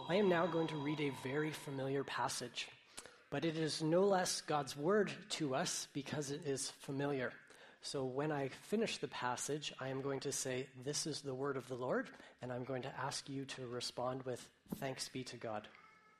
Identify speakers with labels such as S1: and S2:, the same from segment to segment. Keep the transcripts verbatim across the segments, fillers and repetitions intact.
S1: I am now going to read a very familiar passage, but it is no less God's word to us because it is familiar. So when I finish the passage, I am going to say, "This is the word of the Lord," and I'm going to ask you to respond with, "Thanks be to God."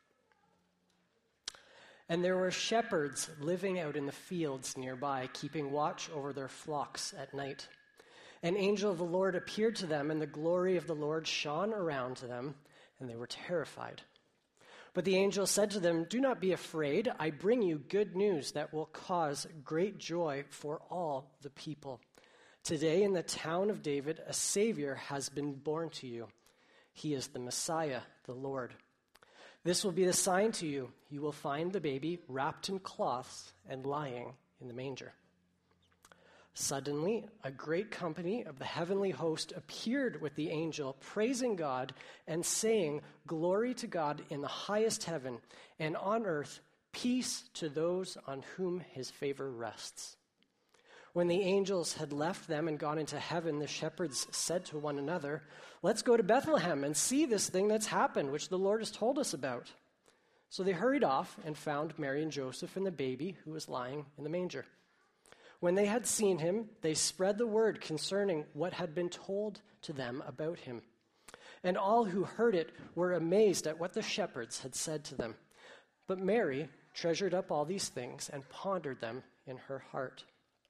S1: And there were shepherds living out in the fields nearby, keeping watch over their flocks at night. An angel of the Lord appeared to them, and the glory of the Lord shone around them, and they were terrified. But the angel said to them, "Do not be afraid. I bring you good news that will cause great joy for all the people. Today in the town of David, a Savior has been born to you. He is the Messiah, the Lord. This will be the sign to you. You will find the baby wrapped in cloths and lying in the manger." Suddenly, a great company of the heavenly host appeared with the angel, praising God and saying, "Glory to God in the highest heaven, and on earth peace to those on whom his favor rests." When the angels had left them and gone into heaven, the shepherds said to one another, "Let's go to Bethlehem and see this thing that's happened, which the Lord has told us about." So they hurried off and found Mary and Joseph and the baby who was lying in the manger. When they had seen him, they spread the word concerning what had been told to them about him. And all who heard it were amazed at what the shepherds had said to them. But Mary treasured up all these things and pondered them in her heart.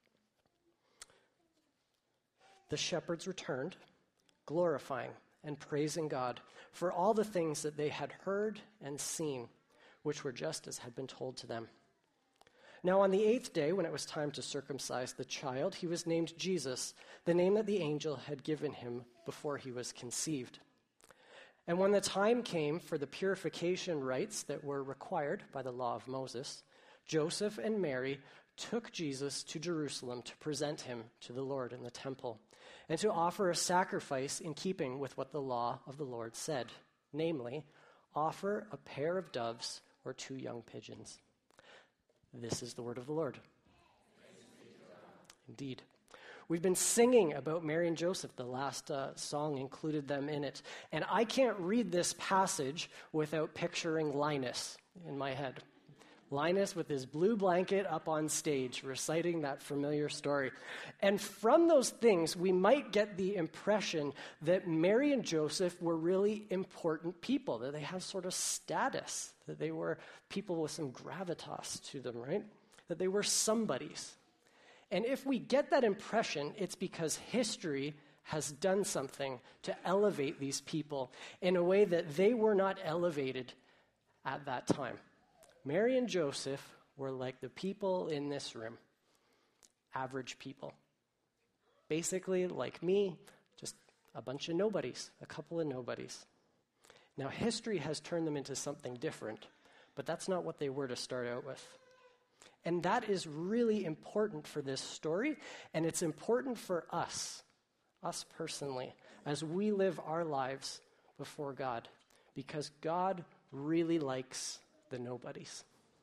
S1: The shepherds returned, glorifying and praising God for all the things that they had heard and seen, which were just as had been told to them. Now on the eighth day, when it was time to circumcise the child, he was named Jesus, the name that the angel had given him before he was conceived. And when the time came for the purification rites that were required by the law of Moses, Joseph and Mary took Jesus to Jerusalem to present him to the Lord in the temple, and to offer a sacrifice in keeping with what the law of the Lord said, namely, offer a pair of doves or two young pigeons. This is the word of the Lord. Indeed. We've been singing about Mary and Joseph. The last uh, song included them in it. And I can't read this passage without picturing Linus in my head. Linus with his blue blanket up on stage, reciting that familiar story. And from those things, we might get the impression that Mary and Joseph were really important people, that they have sort of status, that they were people with some gravitas to them, right? That they were somebodies. And if we get that impression, it's because history has done something to elevate these people in a way that they were not elevated at that time. Mary and Joseph were like the people in this room, average people. Basically, like me, just a bunch of nobodies, a couple of nobodies. Now, history has turned them into something different, but that's not what they were to start out with. And that is really important for this story, and it's important for us, us personally, as we live our lives before God, because God really likes the nobodies.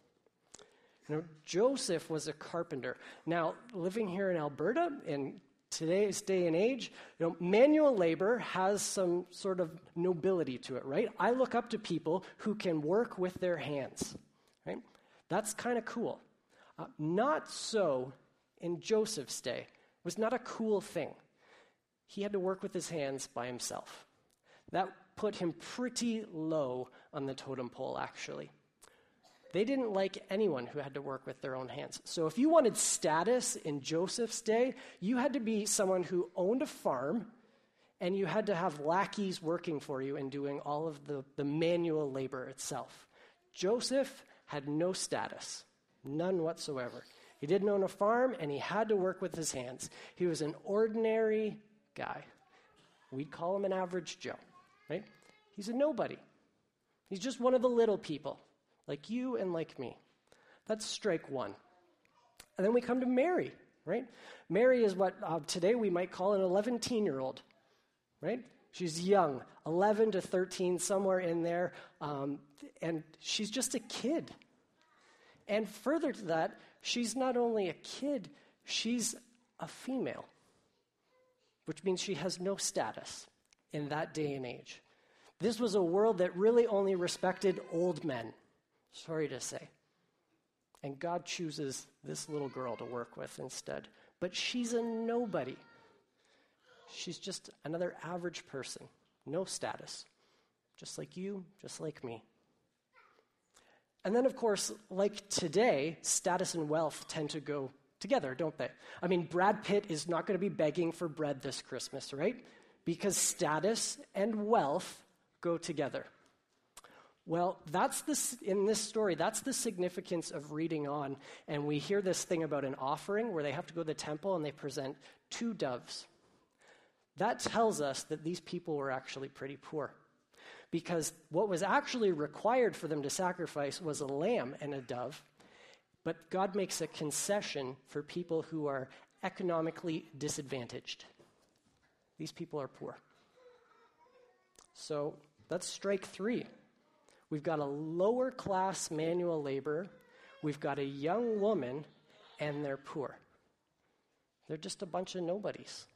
S1: You know, Joseph was a carpenter. Now, living here in Alberta in today's day and age, you know, manual labor has some sort of nobility to it, right? I look up to people who can work with their hands, right? That's kind of cool. Uh, not so in Joseph's day. It was not a cool thing. He had to work with his hands by himself. That put him pretty low on the totem pole, actually. They didn't like anyone who had to work with their own hands. So if you wanted status in Joseph's day, you had to be someone who owned a farm, and you had to have lackeys working for you and doing all of the, the manual labor itself. Joseph had no status, none whatsoever. He didn't own a farm, and he had to work with his hands. He was an ordinary guy. We'd call him an average Joe, right? He's a nobody. He's just one of the little people, like you and like me. That's strike one. And then we come to Mary, right? Mary is what uh, today we might call an eleven-year-old, right? She's young, eleven to thirteen, somewhere in there, um, and she's just a kid. And further to that, she's not only a kid, she's a female, which means she has no status in that day and age. This was a world that really only respected old men, sorry to say. And God chooses this little girl to work with instead. But she's a nobody. She's just another average person, no status, just like you, just like me. And then, of course, like today, status and wealth tend to go together, don't they? I mean, Brad Pitt is not going to be begging for bread this Christmas, right? Because status and wealth go together. Well, that's the, in this story, that's the significance of reading on. And we hear this thing about an offering where they have to go to the temple and they present two doves. That tells us that these people were actually pretty poor. Because what was actually required for them to sacrifice was a lamb and a dove. But God makes a concession for people who are economically disadvantaged. These people are poor. So that's strike three. We've got a lower class manual laborer, we've got a young woman, and they're poor. They're just a bunch of nobodies.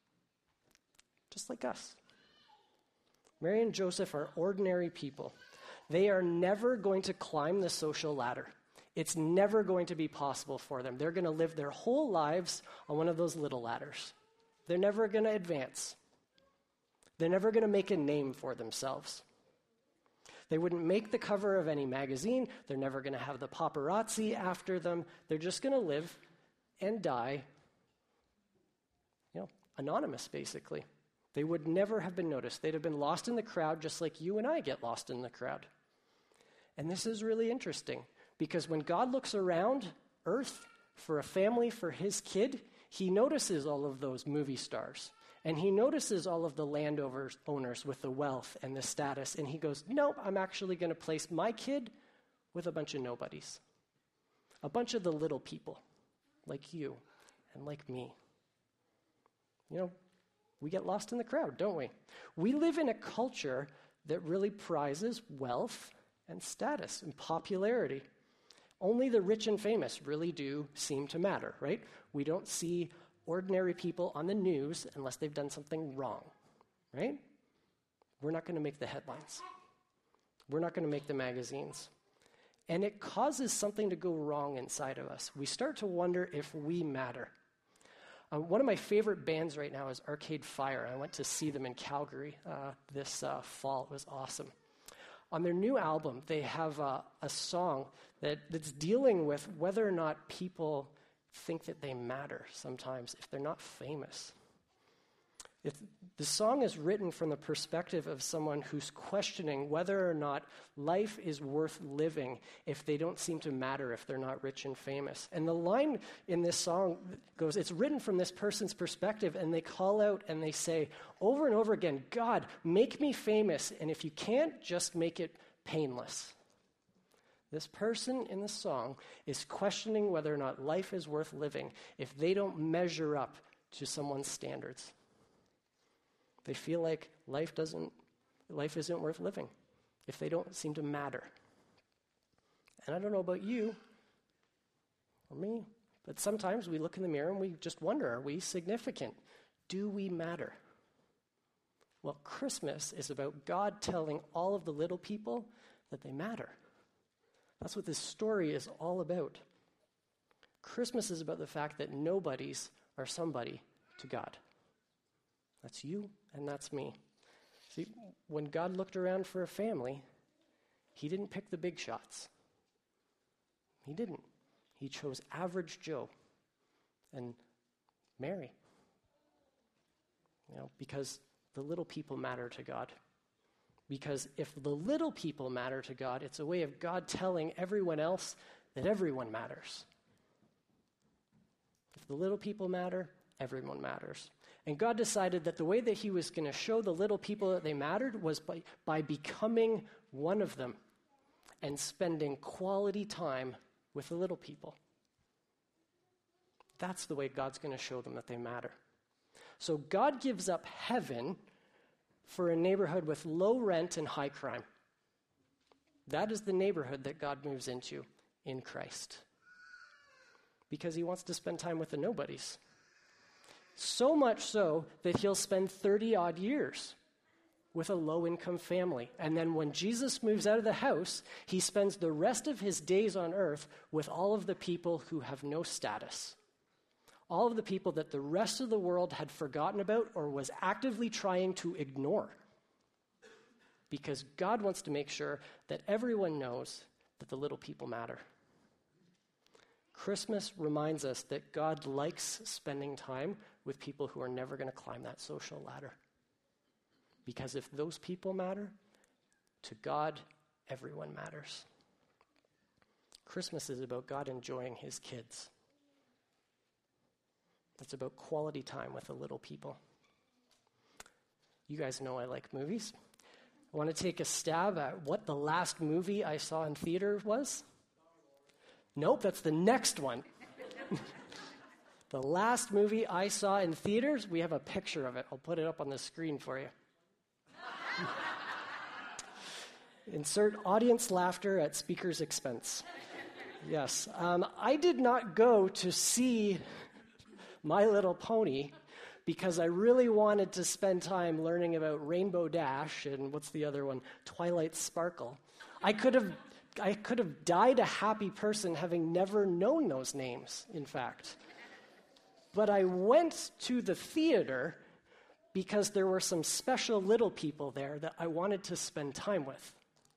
S1: Just like us. Mary and Joseph are ordinary people. They are never going to climb the social ladder. It's never going to be possible for them. They're going to live their whole lives on one of those little ladders. They're never going to advance. They're never going to make a name for themselves. They wouldn't make the cover of any magazine. They're never going to have the paparazzi after them. They're just going to live and die, you know, anonymous, basically. They would never have been noticed. They'd have been lost in the crowd just like you and I get lost in the crowd. And this is really interesting because when God looks around Earth for a family for his kid, he notices all of those movie stars. And he notices all of the landowners owners with the wealth and the status. And he goes, nope, I'm actually going to place my kid with a bunch of nobodies. A bunch of the little people like you and like me. You know, we get lost in the crowd, don't we? We live in a culture that really prizes wealth and status and popularity. Only the rich and famous really do seem to matter, right? We don't see ordinary people on the news unless they've done something wrong, right? We're not going to make the headlines. We're not going to make the magazines. And it causes something to go wrong inside of us. We start to wonder if we matter. Uh, one of my favorite bands right now is Arcade Fire. I went to see them in Calgary uh, this uh, fall. It was awesome. On their new album, they have uh, a song that, that's dealing with whether or not people think that they matter sometimes if they're not famous. If the song is written from the perspective of someone who's questioning whether or not life is worth living if they don't seem to matter, if they're not rich and famous. And the line in this song goes, it's written from this person's perspective, and they call out and they say over and over again, God, make me famous, and if you can't, just make it painless. This person in the song is questioning whether or not life is worth living if they don't measure up to someone's standards. They feel like life doesn't, life isn't worth living if they don't seem to matter. And I don't know about you or me, but sometimes we look in the mirror and we just wonder, are we significant? Do we matter? Well, Christmas is about God telling all of the little people that they matter. That's what this story is all about. Christmas is about the fact that nobodies are somebody to God. That's you and that's me. See, when God looked around for a family, he didn't pick the big shots. He didn't. He chose average Joe and Mary. You know, because the little people matter to God. Because if the little people matter to God, it's a way of God telling everyone else that everyone matters. If the little people matter, everyone matters. And God decided that the way that he was going to show the little people that they mattered was by, by becoming one of them and spending quality time with the little people. That's the way God's going to show them that they matter. So God gives up heaven for a neighborhood with low rent and high crime. That is the neighborhood that God moves into in Christ. Because he wants to spend time with the nobodies. So much so that he'll spend thirty odd years with a low-income family. And then when Jesus moves out of the house, he spends the rest of his days on earth with all of the people who have no status. All of the people that the rest of the world had forgotten about or was actively trying to ignore. Because God wants to make sure that everyone knows that the little people matter. Christmas reminds us that God likes spending time with people who are never going to climb that social ladder. Because if those people matter, to God, everyone matters. Christmas is about God enjoying his kids. It's about quality time with the little people. You guys know I like movies. I want to take a stab at what the last movie I saw in theater was. Nope, that's the next one. The last movie I saw in theaters, we have a picture of it. I'll put it up on the screen for you. Insert audience laughter at speaker's expense. Yes, um, I did not go to see My Little Pony because I really wanted to spend time learning about Rainbow Dash and what's the other one, Twilight Sparkle. I could have I could have died a happy person having never known those names, in fact. But I went to the theater because there were some special little people there that I wanted to spend time with.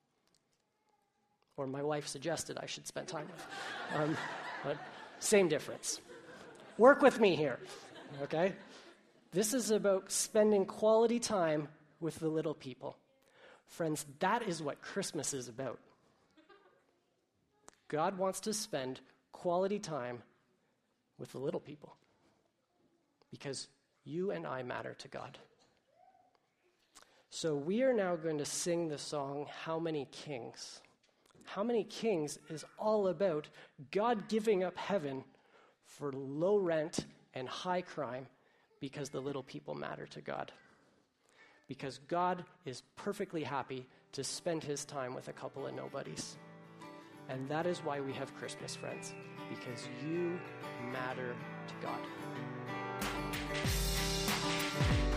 S1: Or my wife suggested I should spend time with. Um, but same difference. Work with me here, okay? This is about spending quality time with the little people. Friends, that is what Christmas is about. God wants to spend quality time with the little people because you and I matter to God. So we are now going to sing the song, How Many Kings? How Many Kings is all about God giving up heaven for low rent and high crime because the little people matter to God. Because God is perfectly happy to spend his time with a couple of nobodies. And that is why we have Christmas, friends, because you matter to God.